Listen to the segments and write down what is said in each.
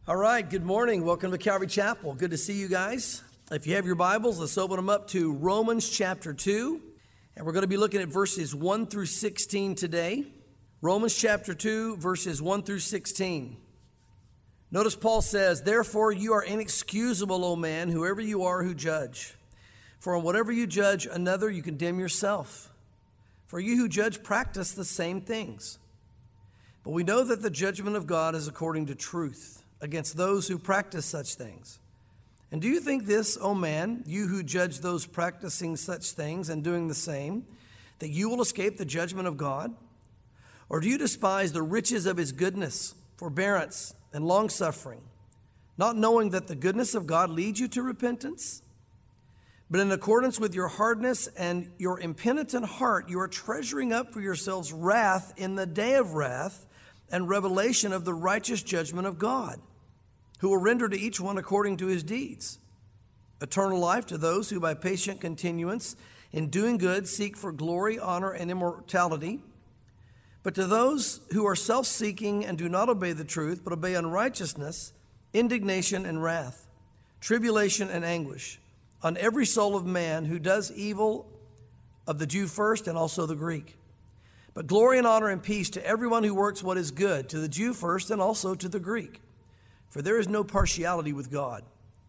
All right, good morning. Welcome to Calvary Chapel. Good to see you guys. If you have your Bibles, let's open them up to Romans chapter 2. And we're going to be looking at verses 1 through 16 today. Romans chapter 2, verses 1 through 16. Notice Paul says, "Therefore you are inexcusable, O man, whoever you are who judge. For on whatever you judge another, you condemn yourself. For you who judge practice the same things. But we know that the judgment of God is according to truth against those who practice such things. And do you think this, O man, you who judge those practicing such things and doing the same, that you will escape the judgment of God? Or do you despise the riches of his goodness, forbearance, and long-suffering, not knowing that the goodness of God leads you to repentance? But in accordance with your hardness and your impenitent heart, you are treasuring up for yourselves wrath in the day of wrath and revelation of the righteous judgment of God, who will render to each one according to his deeds. Eternal life to those who by patient continuance in doing good seek for glory, honor, and immortality. But to those who are self-seeking and do not obey the truth, but obey unrighteousness, indignation and wrath, tribulation and anguish on every soul of man who does evil, of the Jew first and also the Greek. But glory and honor and peace to everyone who works what is good, to the Jew first and also to the Greek. For there is no partiality with God.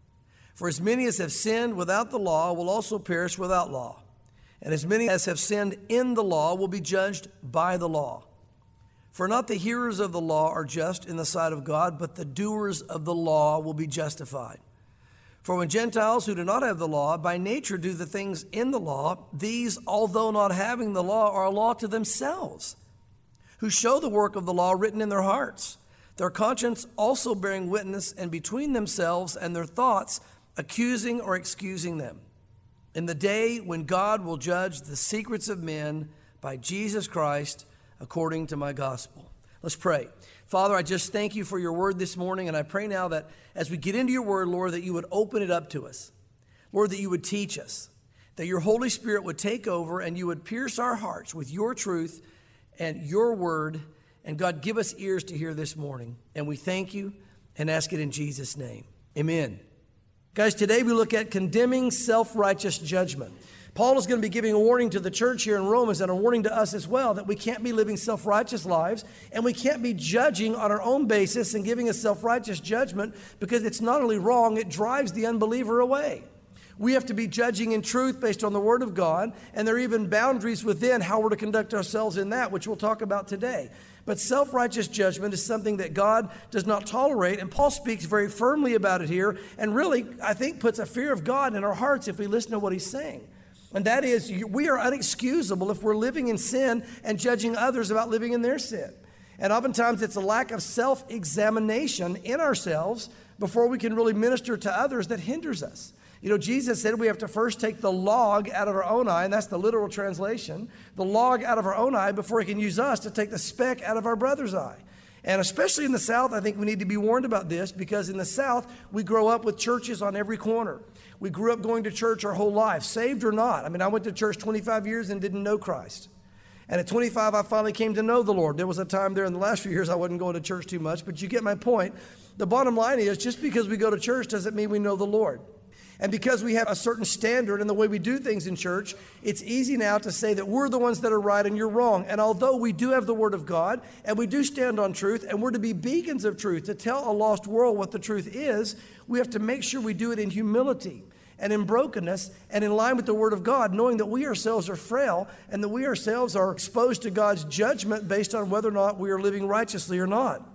For as many as have sinned without the law will also perish without law. And as many as have sinned in the law will be judged by the law. For not the hearers of the law are just in the sight of God, but the doers of the law will be justified. For when Gentiles who do not have the law by nature do the things in the law, these, although not having the law, are a law to themselves, who show the work of the law written in their hearts, their conscience also bearing witness, and between themselves and their thoughts accusing or excusing them, in the day when God will judge the secrets of men by Jesus Christ according to my gospel." Let's pray. Father, I just thank you for your word this morning, and I pray now that as we get into your word, Lord, that you would open it up to us. Lord, that you would teach us, that your Holy Spirit would take over and you would pierce our hearts with your truth and your word. And God, give us ears to hear this morning. And we thank you and ask it in Jesus' name. Amen. Guys, today we look at condemning self-righteous judgment. Paul is going to be giving a warning to the church here in Romans and a warning to us as well that we can't be living self-righteous lives and we can't be judging on our own basis and giving a self-righteous judgment, because it's not only wrong, it drives the unbeliever away. We have to be judging in truth based on the Word of God, and there are even boundaries within how we're to conduct ourselves in that, which we'll talk about today. But self-righteous judgment is something that God does not tolerate, and Paul speaks very firmly about it here, and really, I think, puts a fear of God in our hearts if we listen to what he's saying. And that is, we are unexcusable if we're living in sin and judging others about living in their sin. And oftentimes it's a lack of self-examination in ourselves before we can really minister to others that hinders us. You know, Jesus said we have to first take the log out of our own eye, and that's the literal translation, the log out of our own eye before he can use us to take the speck out of our brother's eye. And especially in the South, I think we need to be warned about this, because in the South, we grow up with churches on every corner. We grew up going to church our whole life, saved or not. I mean, I went to church 25 years and didn't know Christ. And at 25, I finally came to know the Lord. There was a time there in the last few years I wasn't going to church too much, but you get my point. The bottom line is, just because we go to church doesn't mean we know the Lord. And because we have a certain standard in the way we do things in church, it's easy now to say that we're the ones that are right and you're wrong. And although we do have the Word of God and we do stand on truth and we're to be beacons of truth to tell a lost world what the truth is, we have to make sure we do it in humility and in brokenness and in line with the Word of God, knowing that we ourselves are frail and that we ourselves are exposed to God's judgment based on whether or not we are living righteously or not.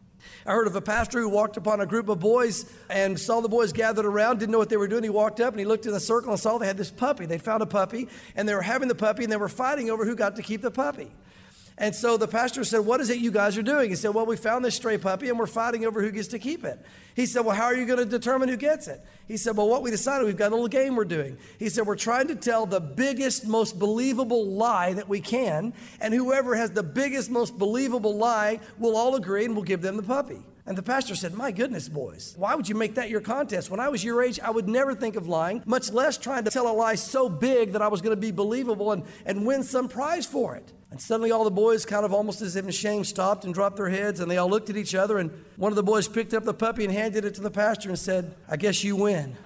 I heard of a pastor who walked upon a group of boys and saw the boys gathered around, didn't know what they were doing. He walked up and he looked in the circle and saw they had this puppy. They'd found a puppy and they were having the puppy and they were fighting over who got to keep the puppy. And so the pastor said, "What is it you guys are doing?" He said, "Well, we found this stray puppy and we're fighting over who gets to keep it." He said, "Well, how are you going to determine who gets it?" He said, "Well, what we decided, we've got a little game we're doing." He said, "We're trying to tell the biggest, most believable lie that we can, and whoever has the biggest, most believable lie, we'll all agree and we'll give them the puppy." And the pastor said, my goodness, boys, why would you make that your contest? When I was your age, I would never think of lying, much less trying to tell a lie so big that I was going to be believable and win some prize for it. And suddenly all the boys, kind of almost as if in shame, stopped and dropped their heads, and they all looked at each other, and one of the boys picked up the puppy and handed it to the pastor and said, I guess you win.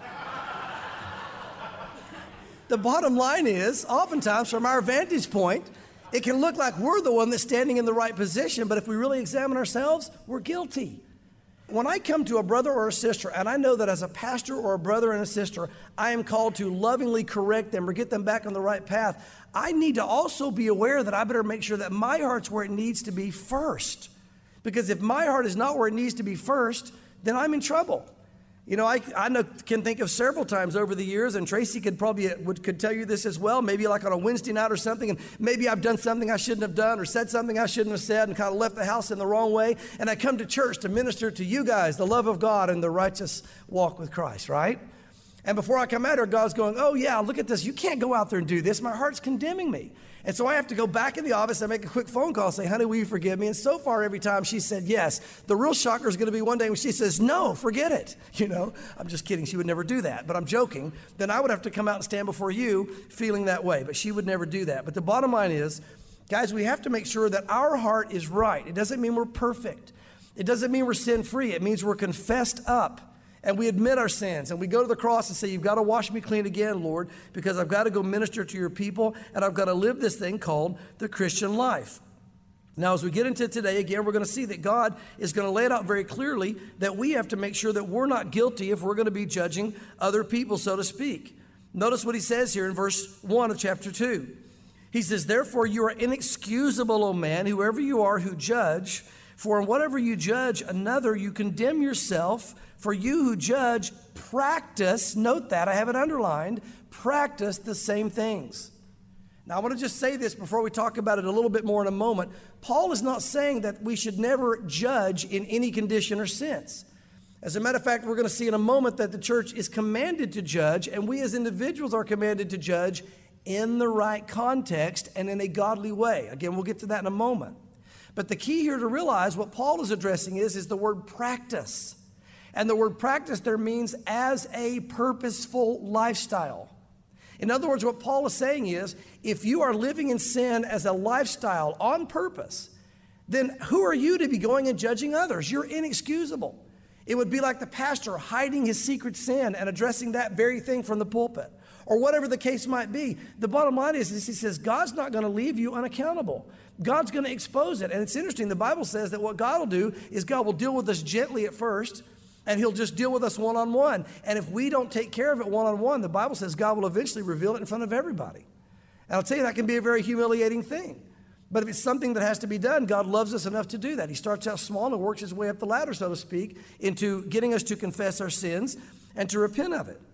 The bottom line is, oftentimes from our vantage point, it can look like we're the one that's standing in the right position, but if we really examine ourselves, we're guilty. When I come to a brother or a sister, and I know that as a pastor or a brother and a sister, I am called to lovingly correct them or get them back on the right path, I need to also be aware that I better make sure that my heart's where it needs to be first. Because if my heart is not where it needs to be first, then I'm in trouble. You know, I can think of several times over the years, and Tracy could tell you this as well, maybe like on a Wednesday night or something, and maybe I've done something I shouldn't have done or said something I shouldn't have said and kind of left the house in the wrong way, and I come to church to minister to you guys the love of God and the righteous walk with Christ, right? And before I come out here, God's going, oh yeah, look at this. You can't go out there and do this. My heart's condemning me. And so I have to go back in the office and make a quick phone call, say, honey, will you forgive me? And so far, every time she said yes. The real shocker is going to be one day when she says, no, forget it. You know, I'm just kidding. She would never do that, but I'm joking. Then I would have to come out and stand before you feeling that way, but she would never do that. But the bottom line is, guys, we have to make sure that our heart is right. It doesn't mean we're perfect. It doesn't mean we're sin-free. It means we're confessed up. And we admit our sins, and we go to the cross and say, you've got to wash me clean again, Lord, because I've got to go minister to your people, and I've got to live this thing called the Christian life. Now, as we get into today, again, we're going to see that God is going to lay it out very clearly that we have to make sure that we're not guilty if we're going to be judging other people, so to speak. Notice what he says here in verse 1 of chapter 2. He says, therefore, you are inexcusable, O man, whoever you are who judge, for in whatever you judge another, you condemn yourself. For you who judge, practice, note that, I have it underlined, practice the same things. Now, I want to just say this before we talk about it a little bit more in a moment. Paul is not saying that we should never judge in any condition or sense. As a matter of fact, we're going to see in a moment that the church is commanded to judge, and we as individuals are commanded to judge in the right context and in a godly way. Again, we'll get to that in a moment. But the key here to realize what Paul is addressing is the word practice. And the word practice there means as a purposeful lifestyle. In other words, what Paul is saying is, if you are living in sin as a lifestyle on purpose, then who are you to be going and judging others? You're inexcusable. It would be like the pastor hiding his secret sin and addressing that very thing from the pulpit, or whatever the case might be. The bottom line is he says, God's not going to leave you unaccountable. God's going to expose it. And it's interesting, the Bible says that what God will do is God will deal with us gently at first, and he'll just deal with us one-on-one. And if we don't take care of it one-on-one, the Bible says God will eventually reveal it in front of everybody. And I'll tell you, that can be a very humiliating thing. But if it's something that has to be done, God loves us enough to do that. He starts out small and works his way up the ladder, so to speak, into getting us to confess our sins and to repent of it.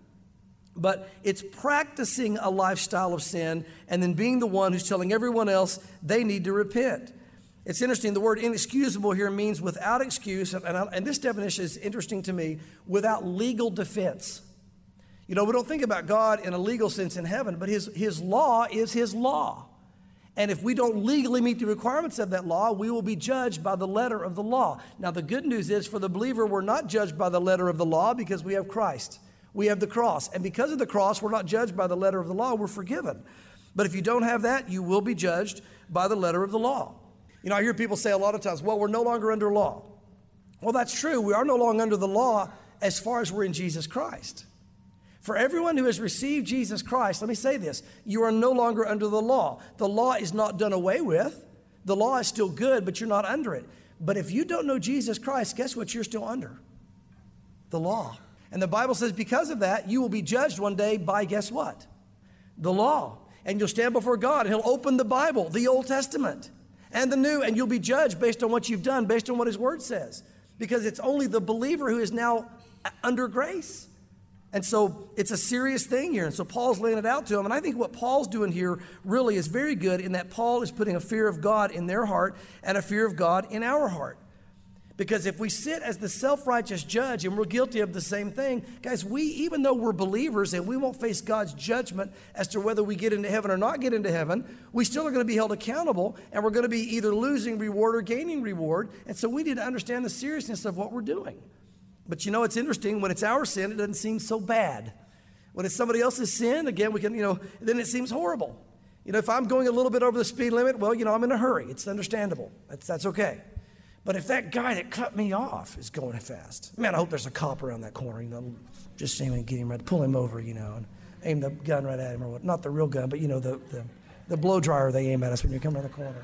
But it's practicing a lifestyle of sin and then being the one who's telling everyone else they need to repent. It's interesting, the word inexcusable here means without excuse, and this definition is interesting to me, without legal defense. You know, we don't think about God in a legal sense in heaven, but his law is his law. And if we don't legally meet the requirements of that law, we will be judged by the letter of the law. Now, the good news is for the believer, we're not judged by the letter of the law because we have Christ. We have the cross. And because of the cross, we're not judged by the letter of the law, we're forgiven. But if you don't have that, you will be judged by the letter of the law. You know, I hear people say a lot of times, well, we're no longer under law. Well, that's true. We are no longer under the law as far as we're in Jesus Christ. For everyone who has received Jesus Christ, let me say this, you are no longer under the law. The law is not done away with. The law is still good, but you're not under it. But if you don't know Jesus Christ, guess what you're still under? The law. And the Bible says because of that, you will be judged one day by, guess what? The law. And you'll stand before God, and he'll open the Bible, the Old Testament, and the New, and you'll be judged based on what you've done, based on what his word says. Because it's only the believer who is now under grace. And so it's a serious thing here. And so Paul's laying it out to him. And I think what Paul's doing here really is very good in that Paul is putting a fear of God in their heart and a fear of God in our heart. Because if we sit as the self-righteous judge and we're guilty of the same thing, guys, even though we're believers and we won't face God's judgment as to whether we get into heaven or not get into heaven, we still are going to be held accountable, and we're going to be either losing reward or gaining reward. And so we need to understand the seriousness of what we're doing. But you know, it's interesting, when it's our sin, it doesn't seem so bad. When it's somebody else's sin, again, we can, then it seems horrible. If I'm going a little bit over the speed limit, well, I'm in a hurry. It's understandable. That's okay. But if that guy that cut me off is going fast, man, I hope there's a cop around that corner, just aim and get him right, pull him over, and aim the gun right at him, or what? Not the real gun, but the blow dryer they aim at us when you come around the corner.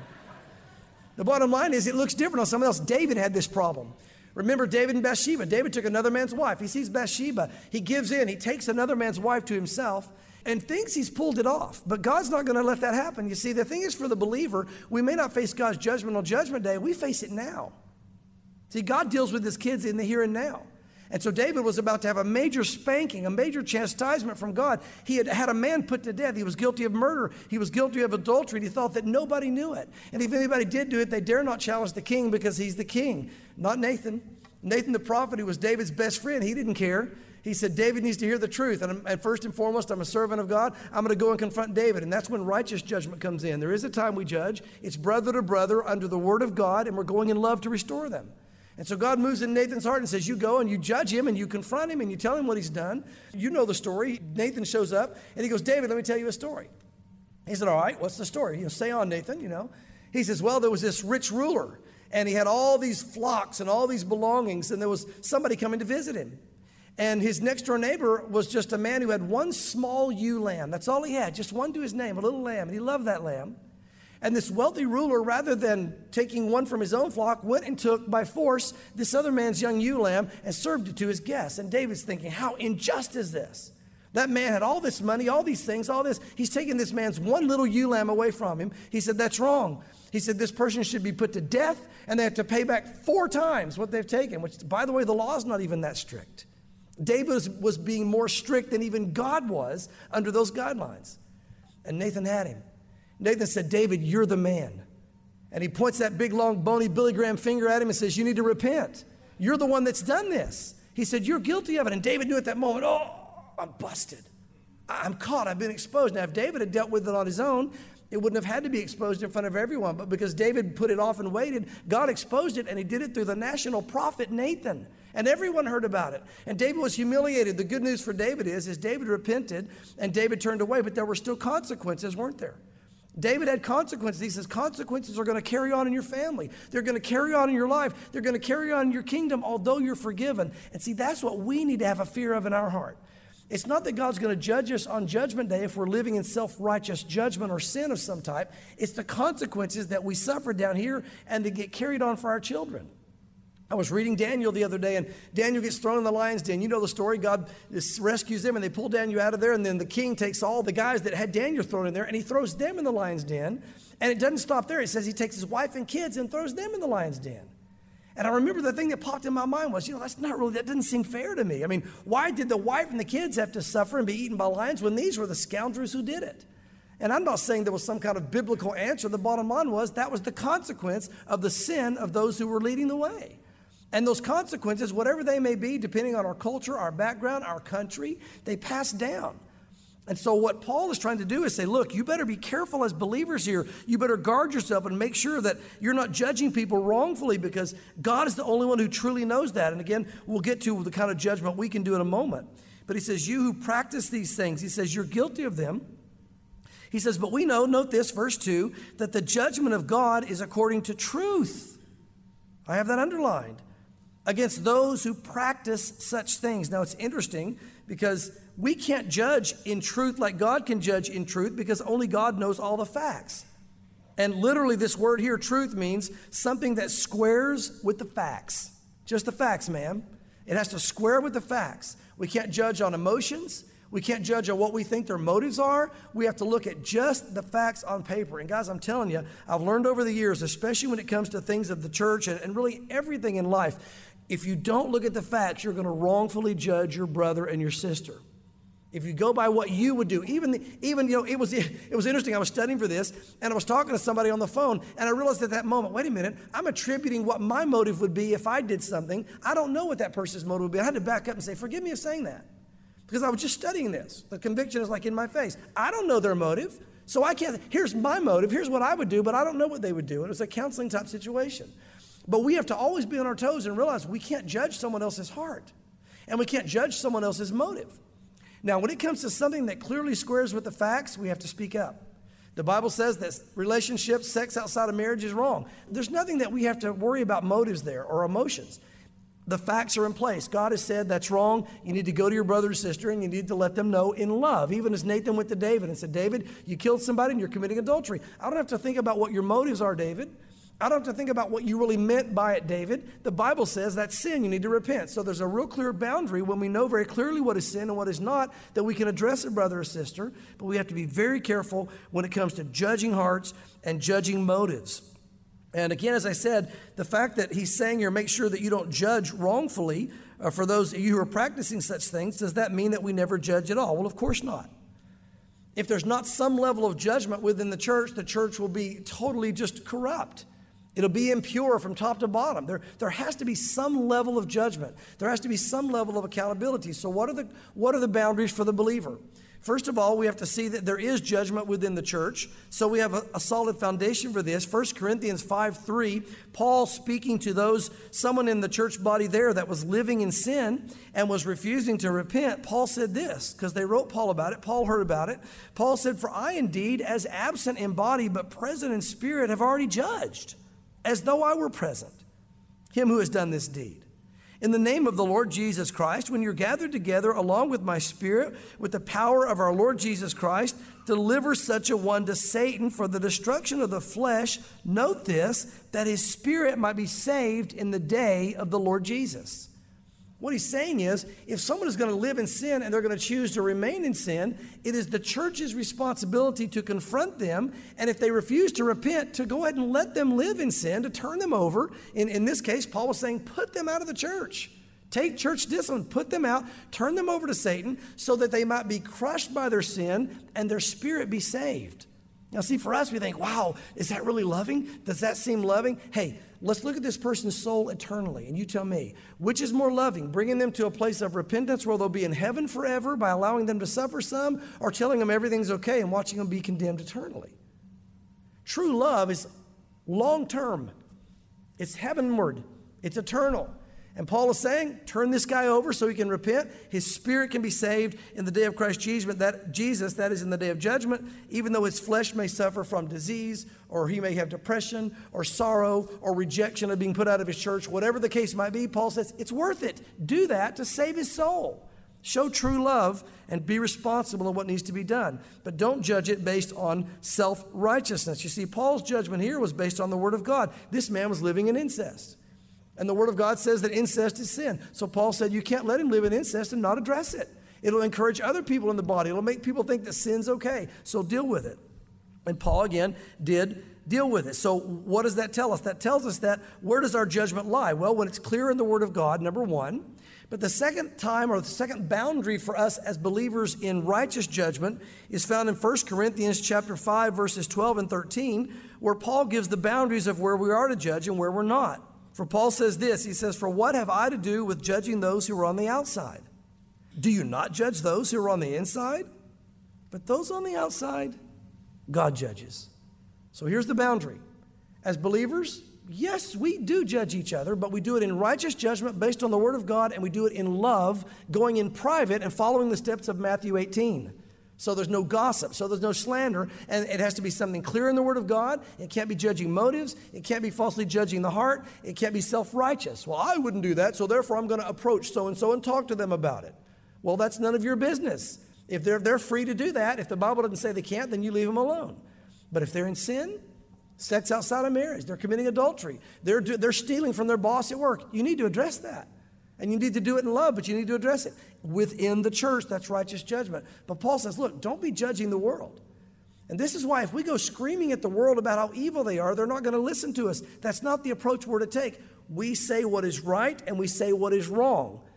The bottom line is, it looks different on someone else. David had this problem. Remember David and Bathsheba. David took another man's wife. He sees Bathsheba. He gives in. He takes another man's wife to himself and thinks he's pulled it off. But God's not going to let that happen. You see, the thing is, for the believer, we may not face God's judgment on Judgment Day. We face it now. See, God deals with his kids in the here and now. And so David was about to have a major spanking, a major chastisement from God. He had had a man put to death. He was guilty of murder. He was guilty of adultery. He thought that nobody knew it. And if anybody did do it, they dare not challenge the king, because he's the king, not Nathan. Nathan the prophet, who was David's best friend, he didn't care. He said, David needs to hear the truth. And first and foremost, I'm a servant of God. I'm going to go and confront David. And that's when righteous judgment comes in. There is a time we judge. It's brother to brother under the word of God, and we're going in love to restore them. And so God moves in Nathan's heart and says, you go and you judge him and you confront him and you tell him what he's done. You know the story. Nathan shows up and he goes, David, let me tell you a story. He said, all right, what's the story? Say on, Nathan, He says, well, there was this rich ruler, and he had all these flocks and all these belongings, and there was somebody coming to visit him. And his next door neighbor was just a man who had one small ewe lamb. That's all he had, just one to his name, a little lamb. And he loved that lamb. And this wealthy ruler, rather than taking one from his own flock, went and took by force this other man's young ewe lamb and served it to his guests. And David's thinking, how unjust is this? That man had all this money, all these things, all this. He's taking this man's one little ewe lamb away from him. He said, that's wrong. He said, this person should be put to death, and they have to pay back 4 times what they've taken, which, by the way, the law is not even that strict. David was being more strict than even God was under those guidelines. And Nathan had him. Nathan said, David, you're the man. And he points that big, long, bony Billy Graham finger at him and says, you need to repent. You're the one that's done this. He said, you're guilty of it. And David knew at that moment, oh, I'm busted. I'm caught. I've been exposed. Now, if David had dealt with it on his own, it wouldn't have had to be exposed in front of everyone. But because David put it off and waited, God exposed it, and he did it through the national prophet Nathan. And everyone heard about it. And David was humiliated. The good news for David is David repented and David turned away, but there were still consequences, weren't there? David had consequences. He says consequences are going to carry on in your family. They're going to carry on in your life. They're going to carry on in your kingdom, although you're forgiven. And see, that's what we need to have a fear of in our heart. It's not that God's going to judge us on Judgment Day if we're living in self-righteous judgment or sin of some type. It's the consequences that we suffer down here and they get carried on for our children. I was reading Daniel the other day, and Daniel gets thrown in the lion's den. You know the story. God rescues them, and they pull Daniel out of there, and then the king takes all the guys that had Daniel thrown in there, and he throws them in the lion's den. And it doesn't stop there. It says he takes his wife and kids and throws them in the lion's den. And I remember the thing that popped in my mind was, that doesn't seem fair to me. I mean, why did the wife and the kids have to suffer and be eaten by lions when these were the scoundrels who did it? And I'm not saying there was some kind of biblical answer. The bottom line was that was the consequence of the sin of those who were leading the way. And those consequences, whatever they may be, depending on our culture, our background, our country, they pass down. And so what Paul is trying to do is say, look, you better be careful as believers here. You better guard yourself and make sure that you're not judging people wrongfully, because God is the only one who truly knows that. And again, we'll get to the kind of judgment we can do in a moment. But he says, you who practice these things, he says, you're guilty of them. He says, but we know, note this, verse 2, that the judgment of God is according to truth. I have that underlined. Against those who practice such things. Now, it's interesting because we can't judge in truth like God can judge in truth, because only God knows all the facts. And literally this word here, truth, means something that squares with the facts. Just the facts, ma'am. It has to square with the facts. We can't judge on emotions. We can't judge on what we think their motives are. We have to look at just the facts on paper. And guys, I'm telling you, I've learned over the years, especially when it comes to things of the church and really everything in life, if you don't look at the facts, you're going to wrongfully judge your brother and your sister. If you go by what you would do, even it was interesting. I was studying for this, and I was talking to somebody on the phone, and I realized at that moment, wait a minute, I'm attributing what my motive would be if I did something. I don't know what that person's motive would be. I had to back up and say, forgive me of saying that, because I was just studying this. The conviction is like in my face. I don't know their motive, so I can't. Here's my motive. Here's what I would do, but I don't know what they would do. And it was a counseling type situation. But we have to always be on our toes and realize we can't judge someone else's heart, and we can't judge someone else's motive. Now, when it comes to something that clearly squares with the facts, we have to speak up. The Bible says that relationships, sex outside of marriage is wrong. There's nothing that we have to worry about motives there or emotions. The facts are in place. God has said that's wrong. You need to go to your brother or sister and you need to let them know in love. Even as Nathan went to David and said, David, you killed somebody and you're committing adultery. I don't have to think about what your motives are, David. I don't have to think about what you really meant by it, David. The Bible says that's sin. You need to repent. So there's a real clear boundary when we know very clearly what is sin and what is not, that we can address a brother or sister. But we have to be very careful when it comes to judging hearts and judging motives. And again, as I said, the fact that he's saying here, make sure that you don't judge wrongfully for those of you who are practicing such things, does that mean that we never judge at all? Well, of course not. If there's not some level of judgment within the church will be totally just corrupt. It'll be impure from top to bottom. There has to be some level of judgment. There has to be some level of accountability. So what are the boundaries for the believer? First of all, we have to see that there is judgment within the church. So we have a solid foundation for this. 1 Corinthians 5:3, Paul speaking to someone in the church body there that was living in sin and was refusing to repent. Paul said this, because they wrote Paul about it. Paul heard about it. Paul said, for I indeed, as absent in body but present in spirit, have already judged, as though I were present, him who has done this deed. In the name of the Lord Jesus Christ, when you're gathered together along with my spirit, with the power of our Lord Jesus Christ, deliver such a one to Satan for the destruction of the flesh. Note this, that his spirit might be saved in the day of the Lord Jesus. What he's saying is, if someone is going to live in sin and they're going to choose to remain in sin, it is the church's responsibility to confront them. And if they refuse to repent, to go ahead and let them live in sin, to turn them over. In this case, Paul was saying, put them out of the church. Take church discipline, put them out, turn them over to Satan so that they might be crushed by their sin and their spirit be saved. Now, see, for us, we think, wow, is that really loving? Does that seem loving? Hey, let's look at this person's soul eternally, and you tell me, which is more loving, bringing them to a place of repentance where they'll be in heaven forever by allowing them to suffer some, or telling them everything's okay and watching them be condemned eternally? True love is long-term. It's heavenward. It's eternal. And Paul is saying, turn this guy over so he can repent. His spirit can be saved in the day of Christ Jesus, that is in the day of judgment, even though his flesh may suffer from disease, or he may have depression or sorrow or rejection of being put out of his church. Whatever the case might be, Paul says, it's worth it. Do that to save his soul. Show true love and be responsible in what needs to be done. But don't judge it based on self-righteousness. You see, Paul's judgment here was based on the Word of God. This man was living in incest. And the Word of God says that incest is sin. So Paul said you can't let him live in incest and not address it. It'll encourage other people in the body. It'll make people think that sin's okay. So deal with it. And Paul, again, did deal with it. So what does that tell us? That tells us that where does our judgment lie? Well, when it's clear in the Word of God, number one. But the second time, or the second boundary for us as believers in righteous judgment is found in 1 Corinthians chapter 5, verses 12 and 13, where Paul gives the boundaries of where we are to judge and where we're not. For Paul says this, he says, for what have I to do with judging those who are on the outside? Do you not judge those who are on the inside? But those on the outside, God judges. So here's the boundary. As believers, yes, we do judge each other, but we do it in righteous judgment based on the Word of God, and we do it in love, going in private and following the steps of Matthew 18. So there's no gossip, so there's no slander, and it has to be something clear in the Word of God. It can't be judging motives. It can't be falsely judging the heart. It can't be self-righteous. Well, I wouldn't do that, so therefore I'm going to approach so-and-so and talk to them about it. Well, that's none of your business. If they're free to do that, if the Bible doesn't say they can't, then you leave them alone. But if they're in sin, sex outside of marriage, they're committing adultery, they're stealing from their boss at work, you need to address that. And you need to do it in love, but you need to address it within the church. That's righteous judgment. But Paul says, look, don't be judging the world. And this is why if we go screaming at the world about how evil they are, they're not going to listen to us. That's not the approach we're to take. We say what is right and we say what is wrong.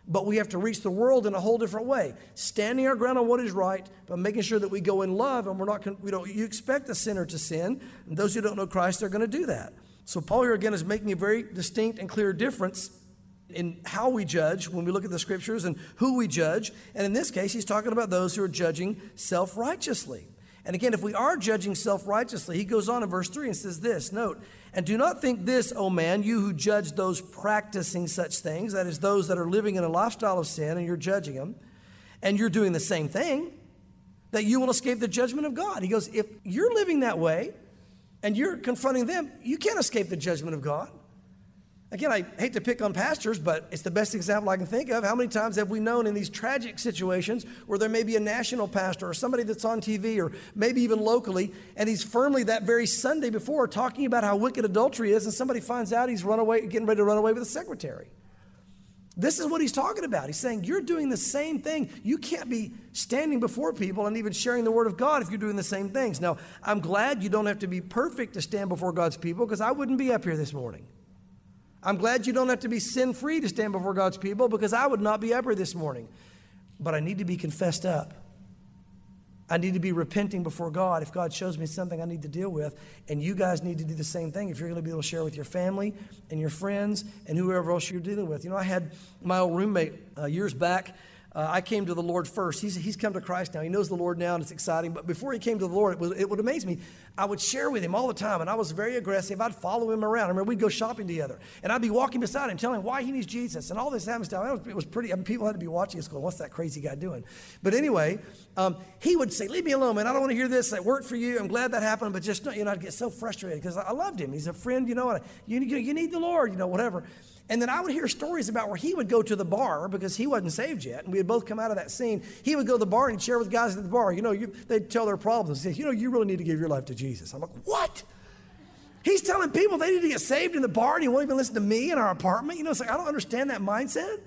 But we have to reach the world in a whole different way, standing our ground on what is right, but making sure that we go in love, and you expect a sinner to sin, and those who don't know Christ, they're going to do that. So Paul here again is making a very distinct and clear difference in how we judge when we look at the scriptures and who we judge. And in this case, he's talking about those who are judging self-righteously. And again, if we are judging self-righteously, he goes on in verse 3 and says this, note, and do not think this, O man, you who judge those practicing such things, that is those that are living in a lifestyle of sin and you're judging them, and you're doing the same thing, that you will escape the judgment of God. He goes, if you're living that way and you're confronting them, you can't escape the judgment of God. Again, I hate to pick on pastors, but it's the best example I can think of. How many times have we known in these tragic situations where there may be a national pastor or somebody that's on TV or maybe even locally, and he's firmly that very Sunday before talking about how wicked adultery is, and somebody finds out he's getting ready to run away with a secretary. This is what he's talking about. He's saying you're doing the same thing. You can't be standing before people and even sharing the word of God if you're doing the same things. Now, I'm glad you don't have to be perfect to stand before God's people, because I wouldn't be up here this morning. I'm glad you don't have to be sin-free to stand before God's people, because I would not be up here this morning. But I need to be confessed up. I need to be repenting before God if God shows me something I need to deal with. And you guys need to do the same thing if you're going to be able to share with your family and your friends and whoever else you're dealing with. You know, I had my old roommate years back. I came to the Lord first. He's come to Christ now. He knows the Lord now, and it's exciting. But before he came to the Lord, it would amaze me. I would share with him all the time, and I was very aggressive. I'd follow him around. I remember we'd go shopping together, and I'd be walking beside him, telling him why he needs Jesus and all this kind of stuff. It was pretty. I mean, people had to be watching us going, "What's that crazy guy doing?" But anyway, he would say, "Leave me alone, man. I don't want to hear this. That worked for you. I'm glad that happened, but just I'd get so frustrated because I loved him. He's a friend, and you need the Lord, whatever." And then I would hear stories about where he would go to the bar because he wasn't saved yet. And we had both come out of that scene. He would go to the bar and he'd share with guys at the bar. They'd tell their problems and say, you really need to give your life to Jesus. I'm like, what? He's telling people they need to get saved in the bar, and he won't even listen to me in our apartment. It's like, I don't understand that mindset.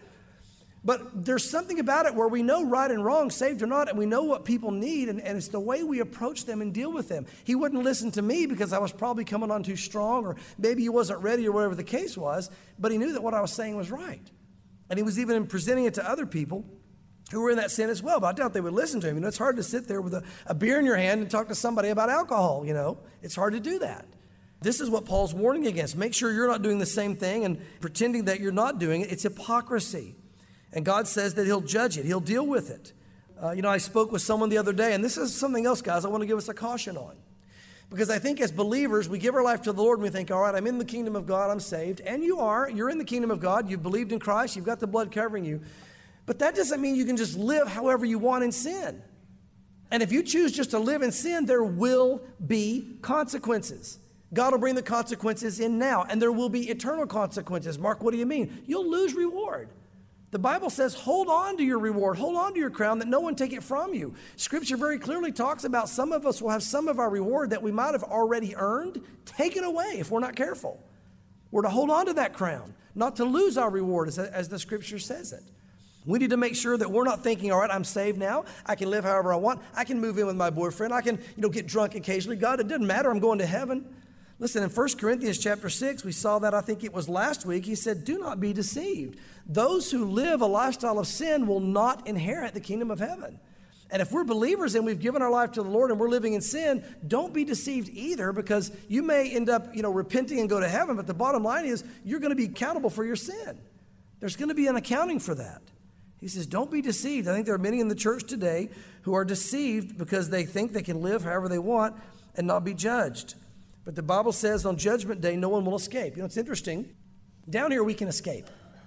But there's something about it where we know right and wrong, saved or not, and we know what people need, and it's the way we approach them and deal with them. He wouldn't listen to me because I was probably coming on too strong, or maybe he wasn't ready, or whatever the case was, but he knew that what I was saying was right. And he was even presenting it to other people who were in that sin as well, but I doubt they would listen to him. It's hard to sit there with a beer in your hand and talk to somebody about alcohol, It's hard to do that. This is what Paul's warning against. Make sure you're not doing the same thing and pretending that you're not doing it. It's hypocrisy. And God says that he'll judge it. He'll deal with it. I spoke with someone the other day, and this is something else, guys, I want to give us a caution on. Because I think as believers, we give our life to the Lord and we think, all right, I'm in the kingdom of God, I'm saved. And you are. You're in the kingdom of God. You've believed in Christ. You've got the blood covering you. But that doesn't mean you can just live however you want in sin. And if you choose just to live in sin, there will be consequences. God will bring the consequences in now, and there will be eternal consequences. Mark, what do you mean? You'll lose reward. The Bible says, hold on to your reward, hold on to your crown, that no one take it from you. Scripture very clearly talks about some of us will have some of our reward that we might have already earned taken away if we're not careful. We're to hold on to that crown, not to lose our reward as the Scripture says it. We need to make sure that we're not thinking, all right, I'm saved now. I can live however I want. I can move in with my boyfriend. I can, get drunk occasionally. God, it doesn't matter. I'm going to heaven. Listen, in 1 Corinthians chapter 6, we saw that, I think it was last week. He said, do not be deceived. Those who live a lifestyle of sin will not inherit the kingdom of heaven. And if we're believers and we've given our life to the Lord and we're living in sin, don't be deceived either, because you may end up, repenting and go to heaven. But the bottom line is you're going to be accountable for your sin. There's going to be an accounting for that. He says, don't be deceived. I think there are many in the church today who are deceived because they think they can live however they want and not be judged. But the Bible says on Judgment Day, no one will escape. It's interesting. Down here, we can escape.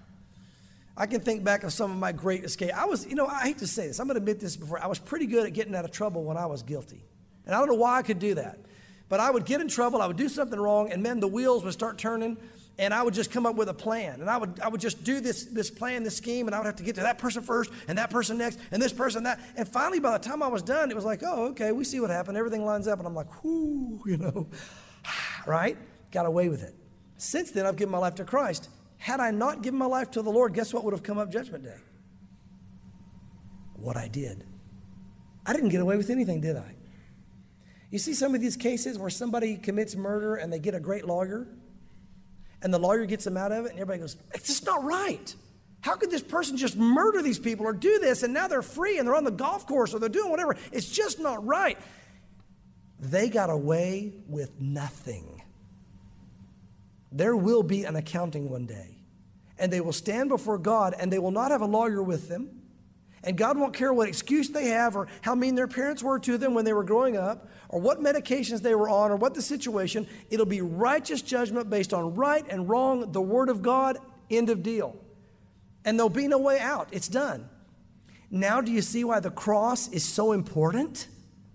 I can think back of some of my great escape. I hate to say this. I'm going to admit this before. I was pretty good at getting out of trouble when I was guilty. And I don't know why I could do that. But I would get in trouble. I would do something wrong, and then the wheels would start turning, and I would just come up with a plan. And I would just do this plan, this scheme, and I would have to get to that person first, and that person next, and this person that. And finally, by the time I was done, it was like, oh, okay, we see what happened. Everything lines up. And I'm like, whoo, right? Got away with it. Since then, I've given my life to Christ. Had I not given my life to the Lord, guess what would have come up Judgment Day? What I did. I didn't get away with anything, did I? You see some of these cases where somebody commits murder and they get a great lawyer, and the lawyer gets them out of it, and everybody goes, it's just not right. How could this person just murder these people or do this and now they're free and they're on the golf course or they're doing whatever? It's just not right. They got away with nothing. There will be an accounting one day, and they will stand before God, and they will not have a lawyer with them, and God won't care what excuse they have or how mean their parents were to them when they were growing up or what medications they were on or what the situation. It'll be righteous judgment based on right and wrong, the Word of God, end of deal. And there'll be no way out. It's done. Now do you see why the cross is so important?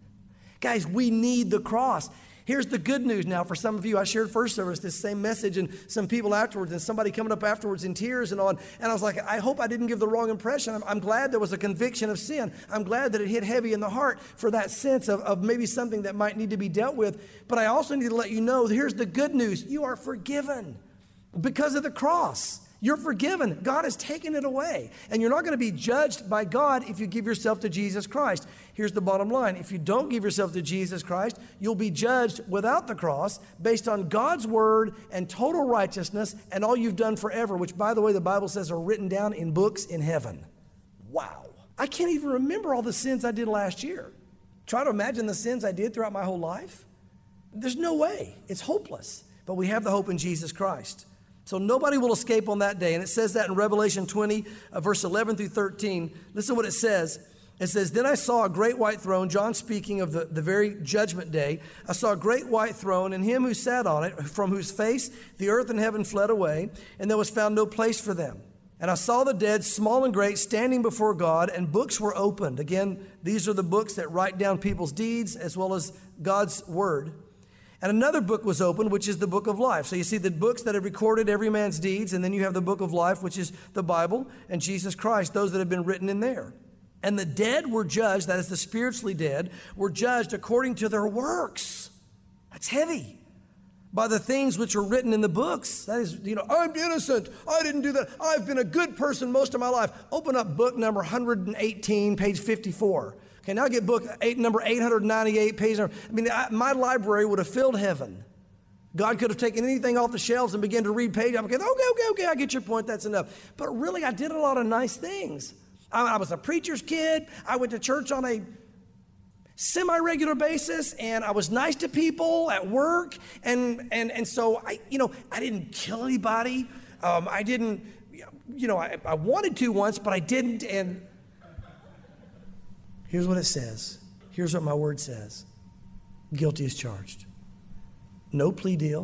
Guys, we need the cross. Here's the good news now for some of you. I shared first service this same message, and some people afterwards, and somebody coming up afterwards in tears and on. And I was like, I hope I didn't give the wrong impression. I'm glad there was a conviction of sin. I'm glad that it hit heavy in the heart for that sense of maybe something that might need to be dealt with. But I also need to let you know, here's the good news. You are forgiven because of the cross. You're forgiven. God has taken it away. And you're not going to be judged by God if you give yourself to Jesus Christ. Here's the bottom line. If you don't give yourself to Jesus Christ, you'll be judged without the cross based on God's word and total righteousness and all you've done forever, which, by the way, the Bible says are written down in books in heaven. Wow. I can't even remember all the sins I did last year. Try to imagine the sins I did throughout my whole life. There's no way. It's hopeless. But we have the hope in Jesus Christ. So nobody will escape on that day. And it says that in Revelation 20, verse 11 through 13. Listen to what it says. It says, then I saw a great white throne, John speaking of the very judgment day. I saw a great white throne and him who sat on it, from whose face the earth and heaven fled away, and there was found no place for them. And I saw the dead, small and great, standing before God, and books were opened. Again, these are the books that write down people's deeds as well as God's word. And another book was opened, which is the book of life. So you see the books that have recorded every man's deeds, and then you have the book of life, which is the Bible, and Jesus Christ, those that have been written in there. And the dead were judged, that is the spiritually dead, were judged according to their works. That's heavy. By the things which are written in the books. That is, I'm innocent. I didn't do that. I've been a good person most of my life. Open up book number 118, page 54. Okay, now get book number 898, page number. My library would have filled heaven. God could have taken anything off the shelves and began to read pages. I'm going, okay, I get your point, that's enough. But really, I did a lot of nice things. I was a preacher's kid. I went to church on a semi-regular basis, and I was nice to people at work. And so, I didn't kill anybody. I didn't, I wanted to once, but I didn't, and here's what it says. Here's what my word says. Guilty as charged. No plea deal.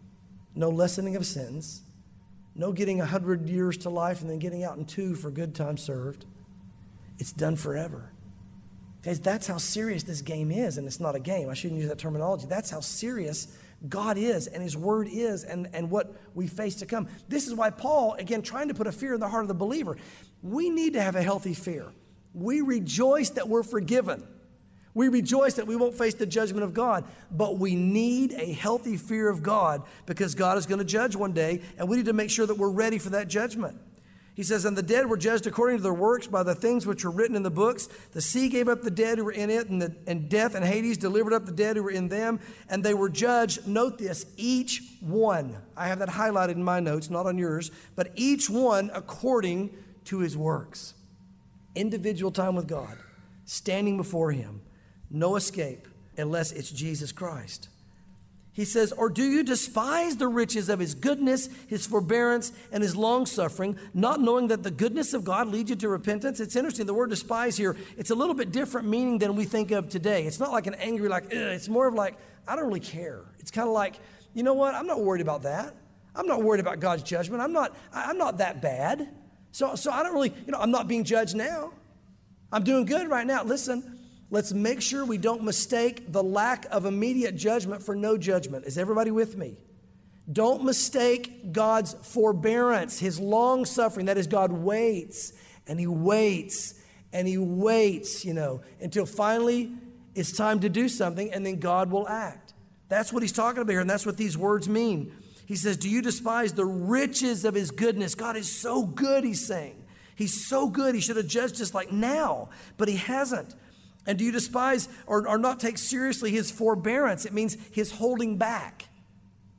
No lessening of sentence. No getting 100 years to life and then getting out in 2 for good time served. It's done forever. Guys, that's how serious this game is, and it's not a game. I shouldn't use that terminology. That's how serious God is and his word is and what we face to come. This is why Paul, again, trying to put a fear in the heart of the believer. We need to have a healthy fear. We rejoice that we're forgiven. We rejoice that we won't face the judgment of God, but we need a healthy fear of God because God is going to judge one day, and we need to make sure that we're ready for that judgment. He says, and the dead were judged according to their works by the things which were written in the books. The sea gave up the dead who were in it, and death and Hades delivered up the dead who were in them, and they were judged, note this, each one. I have that highlighted in my notes, not on yours, but each one according to his works. Individual time with God, standing before him, no escape unless it's Jesus Christ. He says, or do you despise the riches of his goodness, his forbearance, and his long-suffering, not knowing that the goodness of God leads you to repentance? It's interesting, the word despise here, it's a little bit different meaning than we think of today. It's not like an angry, it's more of like, I don't really care. It's kind of like, you know what, I'm not worried about that. I'm not worried about God's judgment. I'm not that bad. So I don't really, I'm not being judged now. I'm doing good right now. Listen, let's make sure we don't mistake the lack of immediate judgment for no judgment. Is everybody with me? Don't mistake God's forbearance, his long suffering. That is, God waits and he waits and he waits, until finally it's time to do something, and then God will act. That's what he's talking about here, and that's what these words mean. He says, do you despise the riches of his goodness? God is so good, he's saying. He's so good. He should have judged us like now, but he hasn't. And do you despise or not take seriously his forbearance? It means his holding back.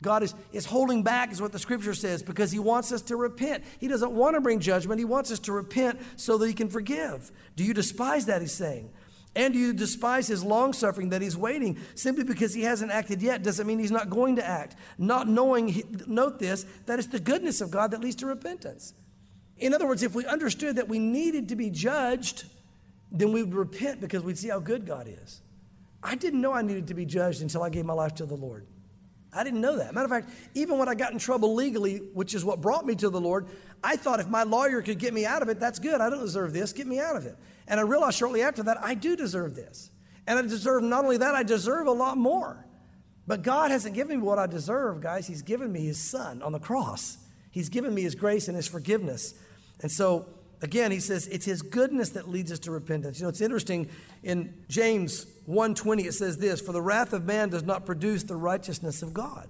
God is holding back, is what the scripture says, because he wants us to repent. He doesn't want to bring judgment. He wants us to repent so that he can forgive. Do you despise that, he's saying? And do you despise his long-suffering, that he's waiting? Simply because he hasn't acted yet doesn't mean he's not going to act. Not knowing, note this, that it's the goodness of God that leads to repentance. In other words, if we understood that we needed to be judged, then we would repent because we'd see how good God is. I didn't know I needed to be judged until I gave my life to the Lord. I didn't know that. Matter of fact, even when I got in trouble legally, which is what brought me to the Lord, I thought if my lawyer could get me out of it, that's good. I don't deserve this. Get me out of it. And I realized shortly after that, I do deserve this. And I deserve not only that, I deserve a lot more. But God hasn't given me what I deserve, guys. He's given me his son on the cross. He's given me his grace and his forgiveness. And so, again, he says it's his goodness that leads us to repentance. You know, it's interesting. In James 1:20, it says this, "For the wrath of man does not produce the righteousness of God."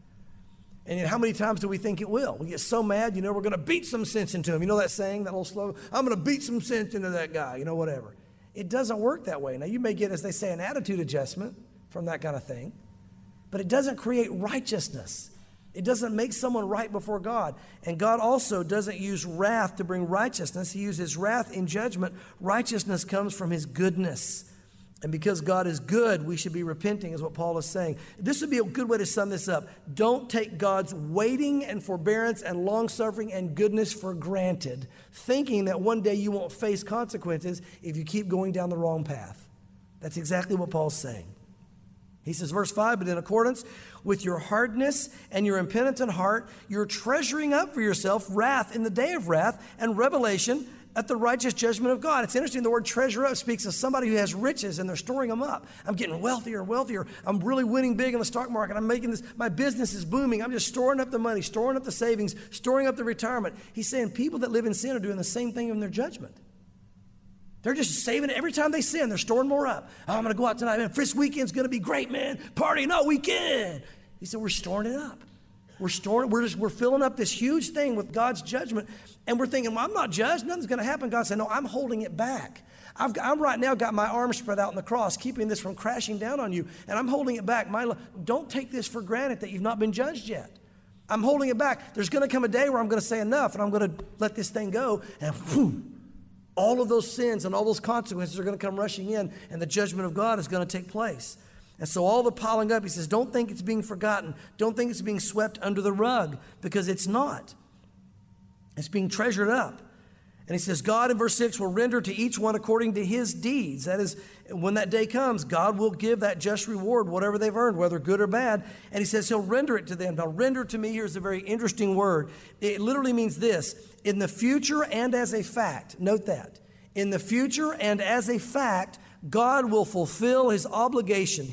And yet, how many times do we think it will? We get so mad, we're going to beat some sense into him. You know that saying, that little slogan? I'm going to beat some sense into that guy, whatever. It doesn't work that way. Now, you may get, as they say, an attitude adjustment from that kind of thing, but it doesn't create righteousness. It doesn't make someone right before God. And God also doesn't use wrath to bring righteousness. He uses wrath in judgment. Righteousness comes from his goodness. And because God is good, we should be repenting, is what Paul is saying. This would be a good way to sum this up. Don't take God's waiting and forbearance and long-suffering and goodness for granted, thinking that one day you won't face consequences if you keep going down the wrong path. That's exactly what Paul's saying. He says, verse 5, "But in accordance with your hardness and your impenitent heart, you're treasuring up for yourself wrath in the day of wrath and revelation at the righteous judgment of God." It's interesting, the word treasure up speaks of somebody who has riches and they're storing them up. I'm getting wealthier and wealthier. I'm really winning big in the stock market. I'm making this, my business is booming. I'm just storing up the money, storing up the savings, storing up the retirement. He's saying people that live in sin are doing the same thing in their judgment. They're just saving it every time they sin. They're storing more up. "Oh, I'm going to go out tonight, man. This weekend's going to be great, man. Partying all weekend." He said, we're storing it up. We're filling up this huge thing with God's judgment. And we're thinking, well, I'm not judged. Nothing's going to happen. God said, no, I'm holding it back. I'm right now got my arms spread out on the cross, keeping this from crashing down on you. And I'm holding it back. Don't take this for granted that you've not been judged yet. I'm holding it back. There's going to come a day where I'm going to say enough, and I'm going to let this thing go. And whew, all of those sins and all those consequences are going to come rushing in, and the judgment of God is going to take place. And so all the piling up, he says, don't think it's being forgotten. Don't think it's being swept under the rug, because it's not. It's being treasured up. And he says, God, in verse 6, will render to each one according to his deeds. That is, when that day comes, God will give that just reward, whatever they've earned, whether good or bad. And he says he'll render it to them. Now, render to me, here's a very interesting word. It literally means this: in the future and as a fact. Note that. In the future and as a fact, God will fulfill his obligation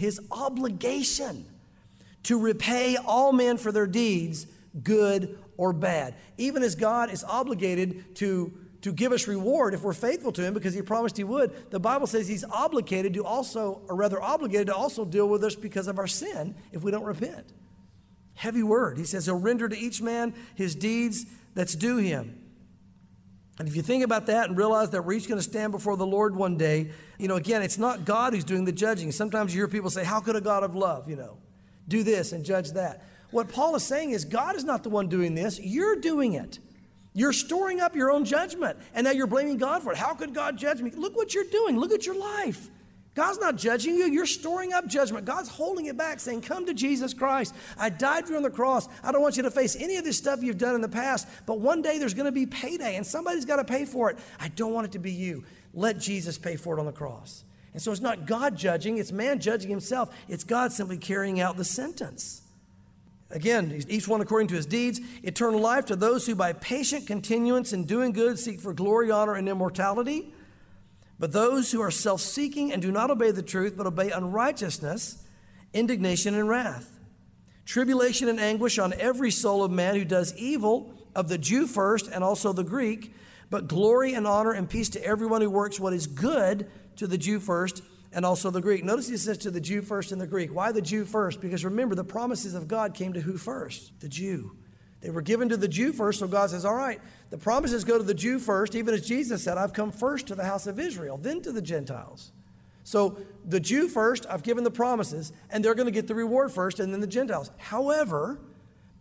to repay all men for their deeds, good or bad. Even as God is obligated to give us reward if we're faithful to him, because he promised he would, the Bible says he's obligated to also deal with us because of our sin if we don't repent. Heavy word. He says he'll render to each man his deeds that's due him. And if you think about that and realize that we're each going to stand before the Lord one day, again, it's not God who's doing the judging. Sometimes you hear people say, how could a God of love, do this and judge that? What Paul is saying is God is not the one doing this. You're doing it. You're storing up your own judgment, and now you're blaming God for it. How could God judge me? Look what you're doing. Look at your life. God's not judging you. You're storing up judgment. God's holding it back, saying, come to Jesus Christ. I died for you on the cross. I don't want you to face any of this stuff you've done in the past, but one day there's going to be payday, and somebody's got to pay for it. I don't want it to be you. Let Jesus pay for it on the cross. And so it's not God judging. It's man judging himself. It's God simply carrying out the sentence. Again, each one according to his deeds, eternal life to those who by patient continuance in doing good seek for glory, honor, and immortality. But those who are self-seeking and do not obey the truth, but obey unrighteousness, indignation and wrath. Tribulation and anguish on every soul of man who does evil, of the Jew first and also the Greek, but glory and honor and peace to everyone who works what is good, to the Jew first and also the Greek. Notice he says to the Jew first and the Greek. Why the Jew first? Because remember, the promises of God came to who first? The Jew. They were given to the Jew first, so God says, all right, the promises go to the Jew first, even as Jesus said, I've come first to the house of Israel, then to the Gentiles. So the Jew first, I've given the promises, and they're going to get the reward first, and then the Gentiles. However,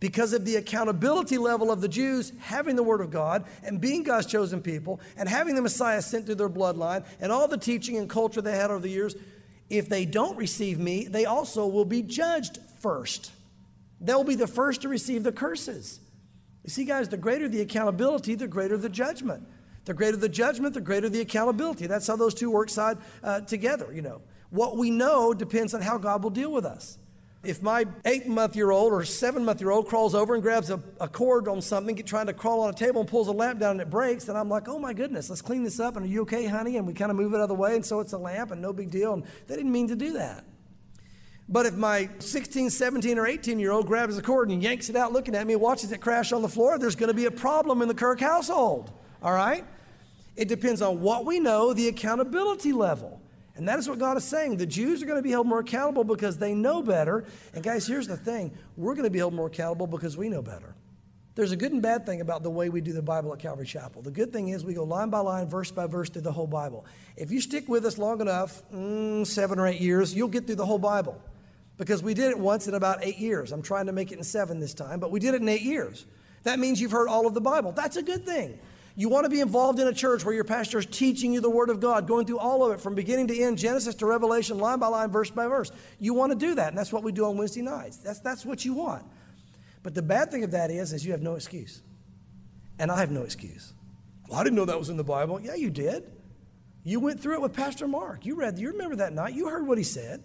because of the accountability level of the Jews having the Word of God and being God's chosen people and having the Messiah sent through their bloodline and all the teaching and culture they had over the years. If they don't receive me, they also will be judged first. They'll be the first to receive the curses. You see, guys, the greater the accountability, the greater the judgment. The greater the judgment, the greater the accountability. That's how those two work side together, you know. What we know depends on how God will deal with us. If my 8-month-year-old or 7-month-year-old crawls over and grabs a cord on something, trying to crawl on a table and pulls a lamp down and it breaks, then I'm like, oh my goodness, let's clean this up. And are you okay, honey? And we kind of move it out of the way, and so it's a lamp and no big deal. And they didn't mean to do that. But if my 16, 17, or 18-year-old grabs the cord and yanks it out looking at me, watches it crash on the floor, there's going to be a problem in the Kirk household, all right? It depends on what we know, the accountability level. And that is what God is saying. The Jews are going to be held more accountable because they know better. And guys, here's the thing. We're going to be held more accountable because we know better. There's a good and bad thing about the way we do the Bible at Calvary Chapel. The good thing is we go line by line, verse by verse through the whole Bible. If you stick with us long enough, 7 or 8 years, you'll get through the whole Bible. Because we did it once in about 8 years. I'm trying to make it in 7 this time, but we did it in 8 years. That means you've heard all of the Bible. That's a good thing. You want to be involved in a church where your pastor is teaching you the Word of God, going through all of it from beginning to end, Genesis to Revelation, line by line, verse by verse. You want to do that, and that's what we do on Wednesday nights. That's what you want. But the bad thing of that is you have no excuse. And I have no excuse. Well, I didn't know that was in the Bible. Yeah, you did. You went through it with Pastor Mark. You remember that night. You heard what he said.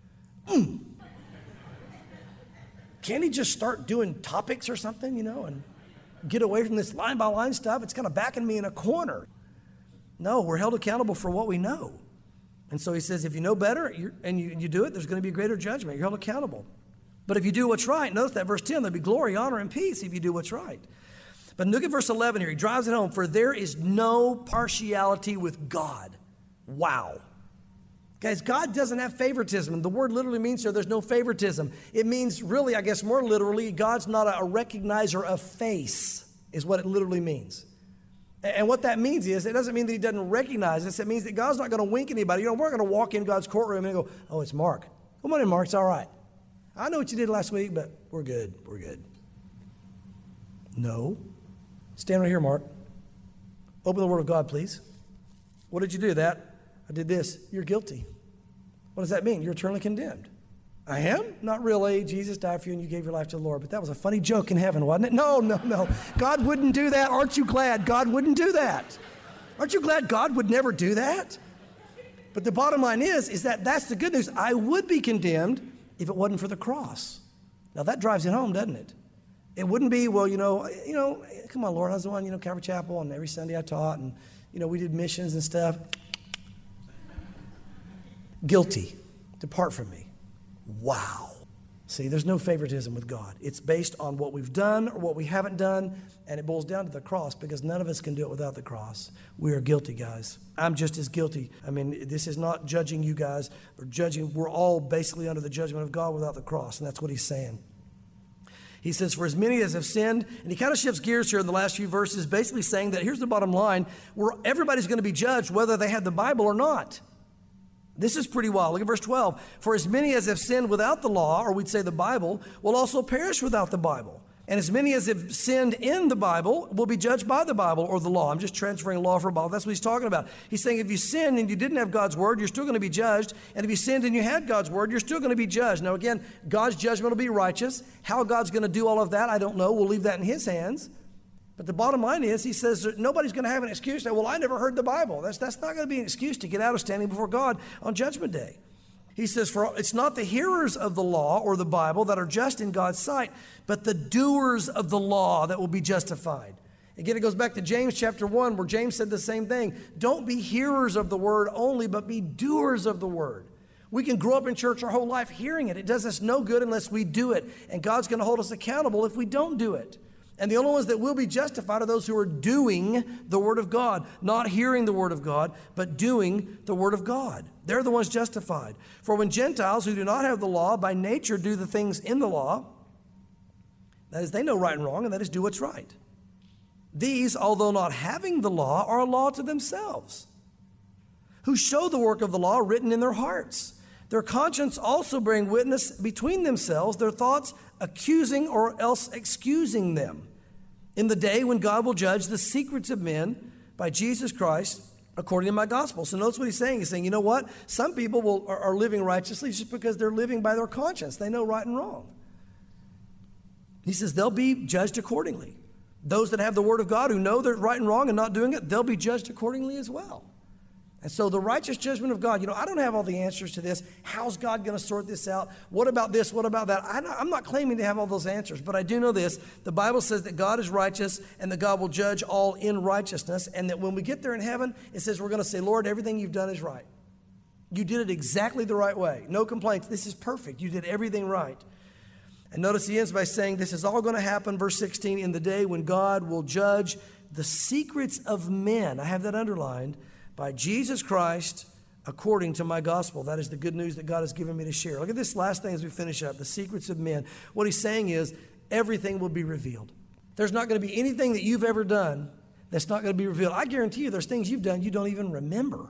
Can't he just start doing topics or something, and get away from this line-by-line stuff? It's kind of backing me in a corner. No, we're held accountable for what we know. And so he says, if you know better and you do it, there's going to be greater judgment. You're held accountable. But if you do what's right, notice that verse 10, there'll be glory, honor, and peace if you do what's right. But look at verse 11 here. He drives it home. For there is no partiality with God. Wow. Guys, God doesn't have favoritism. The word literally means there's no favoritism. It means really, I guess more literally, God's not a recognizer of face is what it literally means. And what that means is it doesn't mean that he doesn't recognize us. It means that God's not going to wink anybody. We're going to walk in God's courtroom and go, oh, it's Mark. Come on in, Mark. It's all right. I know what you did last week, but we're good. We're good. No. Stand right here, Mark. Open the Word of God, please. What did you do? That? I did this. You're guilty. What does that mean? You're eternally condemned. I am? Not really. Jesus died for you and you gave your life to the Lord. But that was a funny joke in heaven, wasn't it? No. God wouldn't do that. Aren't you glad God wouldn't do that? Aren't you glad God would never do that? But the bottom line is that that's the good news. I would be condemned if it wasn't for the cross. Now that drives it home, doesn't it? It wouldn't be, well, come on, Lord, I was the one, Calvary Chapel, and every Sunday I taught, and, we did missions and stuff. Guilty. Depart from me. Wow. See, there's no favoritism with God. It's based on what we've done or what we haven't done, and it boils down to the cross because none of us can do it without the cross. We are guilty, guys. I'm just as guilty. I mean, this is not judging you guys or judging. We're all basically under the judgment of God without the cross, and that's what he's saying. He says, for as many as have sinned, and he kind of shifts gears here in the last few verses, basically saying that here's the bottom line, everybody's going to be judged whether they have the Bible or not. This is pretty wild. Look at verse 12. For as many as have sinned without the law, or we'd say the Bible, will also perish without the Bible. And as many as have sinned in the Bible will be judged by the Bible or the law. I'm just transferring law for Bible. That's what he's talking about. He's saying if you sinned and you didn't have God's word, you're still going to be judged. And if you sinned and you had God's word, you're still going to be judged. Now again, God's judgment will be righteous. How God's going to do all of that, I don't know. We'll leave that in his hands. But the bottom line is, he says that nobody's going to have an excuse. Well, I never heard the Bible. That's not going to be an excuse to get out of standing before God on Judgment Day. He says, for it's not the hearers of the law or the Bible that are just in God's sight, but the doers of the law that will be justified. Again, it goes back to James chapter 1, where James said the same thing. Don't be hearers of the word only, but be doers of the word. We can grow up in church our whole life hearing it. It does us no good unless we do it. And God's going to hold us accountable if we don't do it. And the only ones that will be justified are those who are doing the Word of God, not hearing the Word of God, but doing the Word of God. They're the ones justified. For when Gentiles who do not have the law by nature do the things in the law, that is, they know right and wrong, and that is do what's right. These, although not having the law, are a law to themselves, who show the work of the law written in their hearts. Their conscience also bearing witness between themselves, their thoughts accusing or else excusing them in the day when God will judge the secrets of men by Jesus Christ according to my gospel. So notice what he's saying. He's saying, you know what? Some people are living righteously just because they're living by their conscience. They know right and wrong. He says they'll be judged accordingly. Those that have the word of God who know they're right and wrong and not doing it, they'll be judged accordingly as well. And so the righteous judgment of God, I don't have all the answers to this. How's God going to sort this out? What about this? What about that? I'm not claiming to have all those answers, but I do know this. The Bible says that God is righteous and that God will judge all in righteousness, and that when we get there in heaven, it says we're going to say, Lord, everything you've done is right. You did it exactly the right way. No complaints. This is perfect. You did everything right. And notice he ends by saying this is all going to happen, verse 16, in the day when God will judge the secrets of men. I have that underlined. By Jesus Christ, according to my gospel. That is the good news that God has given me to share. Look at this last thing as we finish up, the secrets of men. What he's saying is everything will be revealed. There's not going to be anything that you've ever done that's not going to be revealed. I guarantee you there's things you've done you don't even remember.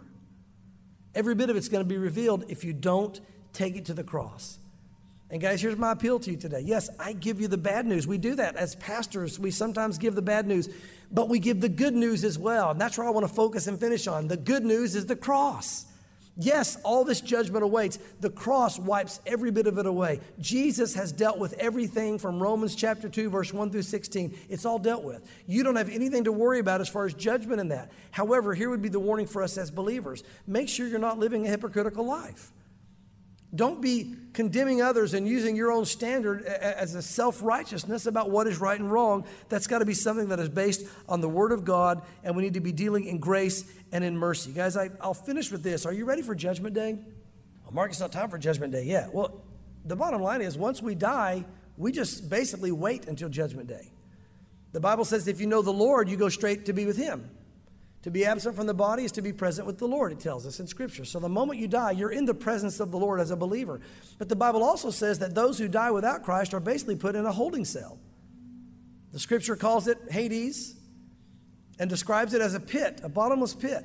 Every bit of it's going to be revealed if you don't take it to the cross. And guys, here's my appeal to you today. Yes, I give you the bad news. We do that as pastors. We sometimes give the bad news, but we give the good news as well. And that's where I want to focus and finish on. The good news is the cross. Yes, all this judgment awaits. The cross wipes every bit of it away. Jesus has dealt with everything from Romans chapter 2, verse 1 through 16. It's all dealt with. You don't have anything to worry about as far as judgment in that. However, here would be the warning for us as believers. Make sure you're not living a hypocritical life. Don't be condemning others and using your own standard as a self-righteousness about what is right and wrong. That's got to be something that is based on the Word of God, and we need to be dealing in grace and in mercy. Guys, I'll finish with this. Are you ready for Judgment Day? Well, Mark, it's not time for Judgment Day yet. Well, the bottom line is once we die, we just basically wait until Judgment Day. The Bible says if you know the Lord, you go straight to be with Him. To be absent from the body is to be present with the Lord, it tells us in Scripture. So the moment you die, you're in the presence of the Lord as a believer. But the Bible also says that those who die without Christ are basically put in a holding cell. The Scripture calls it Hades and describes it as a pit, a bottomless pit.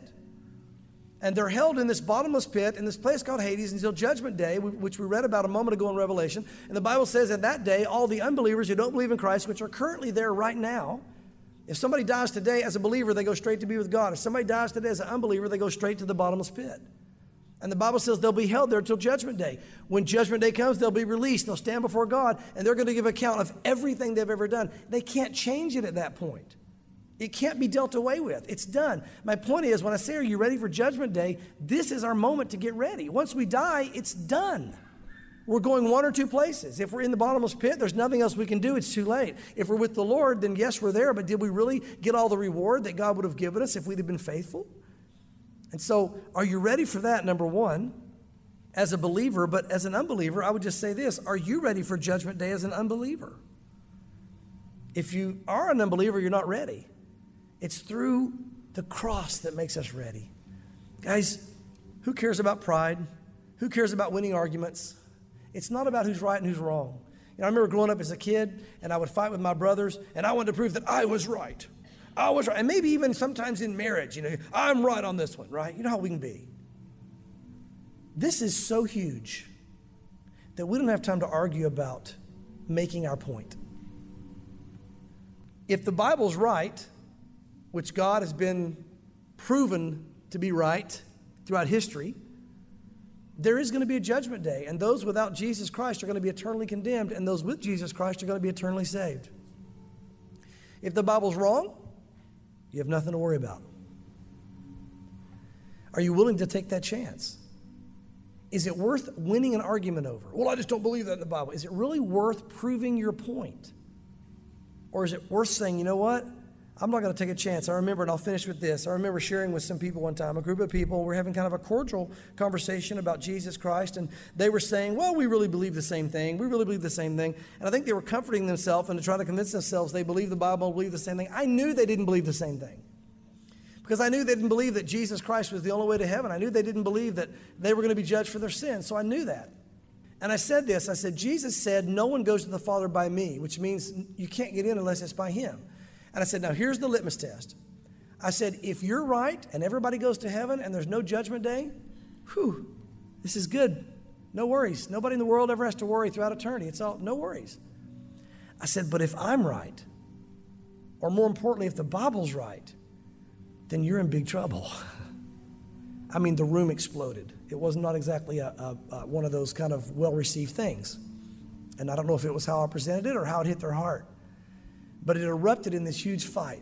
And they're held in this bottomless pit in this place called Hades until Judgment Day, which we read about a moment ago in Revelation. And the Bible says that that day, all the unbelievers who don't believe in Christ, which are currently there right now, if somebody dies today as a believer, they go straight to be with God. If somebody dies today as an unbeliever, they go straight to the bottomless pit. And the Bible says they'll be held there until Judgment Day. When Judgment Day comes, they'll be released. They'll stand before God, and they're going to give account of everything they've ever done. They can't change it at that point. It can't be dealt away with. It's done. My point is, when I say, are you ready for Judgment Day? This is our moment to get ready. Once we die, it's done. We're going one or two places. If we're in the bottomless pit, there's nothing else we can do. It's too late. If we're with the Lord, then yes, we're there. But did we really get all the reward that God would have given us if we'd have been faithful? And so, are you ready for that, number one, as a believer? But as an unbeliever, I would just say this. Are you ready for Judgment Day as an unbeliever? If you are an unbeliever, you're not ready. It's through the cross that makes us ready. Guys, who cares about pride? Who cares about winning arguments? It's not about who's right and who's wrong. I remember growing up as a kid, and I would fight with my brothers, and I wanted to prove that I was right. I was right. And maybe even sometimes in marriage, I'm right on this one, right? You know how we can be. This is so huge that we don't have time to argue about making our point. If the Bible's right, which God has been proven to be right throughout history, there is going to be a Judgment Day, and those without Jesus Christ are going to be eternally condemned, and those with Jesus Christ are going to be eternally saved. If the Bible's wrong, you have nothing to worry about. Are you willing to take that chance? Is it worth winning an argument over? Well, I just don't believe that in the Bible. Is it really worth proving your point? Or is it worth saying, you know what? I'm not going to take a chance. I remember, and I'll finish with this. I remember sharing with some people one time, a group of people. We're having kind of a cordial conversation about Jesus Christ, and they were saying, well, we really believe the same thing. We really believe the same thing. And I think they were comforting themselves and to try to convince themselves they believe the Bible and believe the same thing. I knew they didn't believe the same thing because I knew they didn't believe that Jesus Christ was the only way to heaven. I knew they didn't believe that they were going to be judged for their sins, so I knew that. And I said this. I said, Jesus said, no one goes to the Father by me, which means you can't get in unless it's by Him. And I said, now here's the litmus test. I said, if you're right and everybody goes to heaven and there's no Judgment Day, this is good. No worries. Nobody in the world ever has to worry throughout eternity. It's all, no worries. I said, but if I'm right, or more importantly, if the Bible's right, then you're in big trouble. I mean, the room exploded. It was not exactly one of those kind of well-received things. And I don't know if it was how I presented it or how it hit their heart. But it erupted in this huge fight.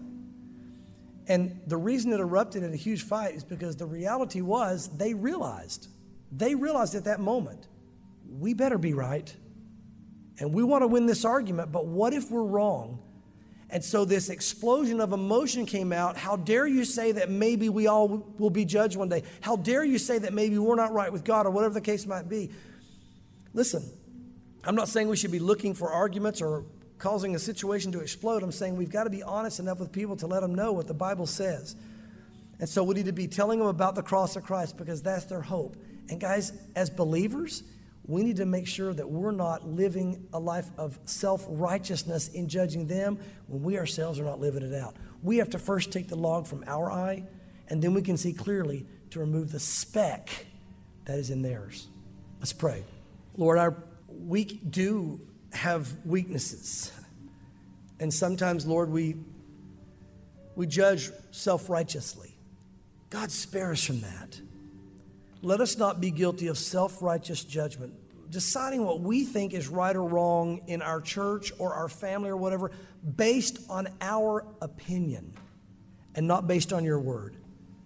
And the reason it erupted in a huge fight is because the reality was they realized at that moment, we better be right. And we want to win this argument, but what if we're wrong? And so this explosion of emotion came out. How dare you say that maybe we all will be judged one day? How dare you say that maybe we're not right with God, or whatever the case might be? Listen, I'm not saying we should be looking for arguments or causing a situation to explode. I'm saying we've got to be honest enough with people to let them know what the Bible says. And so we need to be telling them about the cross of Christ, because that's their hope. And guys, as believers, we need to make sure that we're not living a life of self-righteousness in judging them when we ourselves are not living it out. We have to first take the log from our eye, and then we can see clearly to remove the speck that is in theirs. Let's pray. Lord, we do have weaknesses. And sometimes, Lord, we judge self-righteously. God, spare us from that. Let us not be guilty of self-righteous judgment, deciding what we think is right or wrong in our church or our family or whatever, based on our opinion and not based on your word.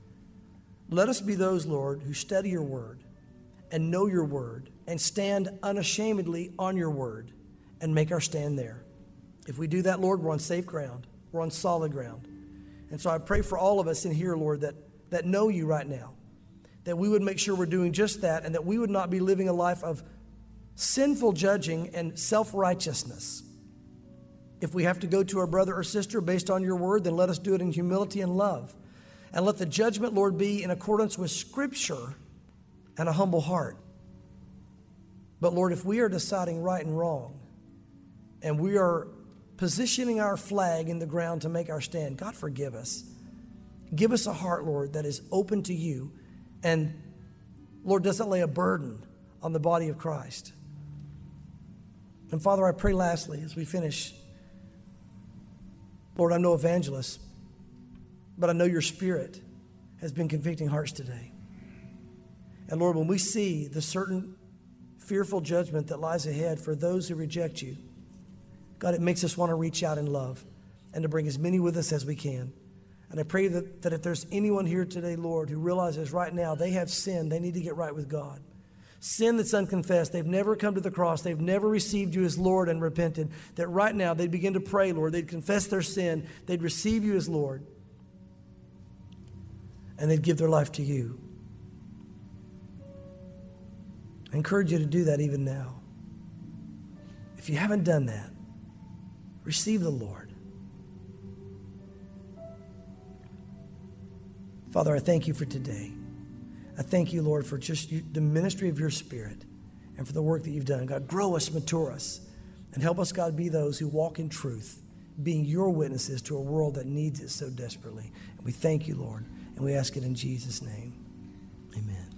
Let us be those, Lord, who study your word and know your word and stand unashamedly on your word and make our stand there. If we do that, Lord, we're on safe ground. We're on solid ground. And so I pray for all of us in here, Lord, that know you right now, that we would make sure we're doing just that, and that we would not be living a life of sinful judging and self-righteousness. If we have to go to our brother or sister based on your word, then let us do it in humility and love. And let the judgment, Lord, be in accordance with Scripture and a humble heart. But Lord, if we are deciding right and wrong, and we are positioning our flag in the ground to make our stand, God, forgive us. Give us a heart, Lord, that is open to you, and, Lord, doesn't lay a burden on the body of Christ. And Father, I pray lastly as we finish, Lord, I'm no evangelist, but I know your Spirit has been convicting hearts today. And Lord, when we see the certain fearful judgment that lies ahead for those who reject you, God, it makes us want to reach out in love and to bring as many with us as we can. And I pray that if there's anyone here today, Lord, who realizes right now they have sinned, they need to get right with God. Sin that's unconfessed, they've never come to the cross, they've never received you as Lord and repented, that right now they'd begin to pray, Lord, they'd confess their sin, they'd receive you as Lord, and they'd give their life to you. I encourage you to do that even now. If you haven't done that, receive the Lord. Father, I thank you for today. I thank you, Lord, for just the ministry of your Spirit and for the work that you've done. God, grow us, mature us, and help us, God, be those who walk in truth, being your witnesses to a world that needs it so desperately. And we thank you, Lord, and we ask it in Jesus' name. Amen.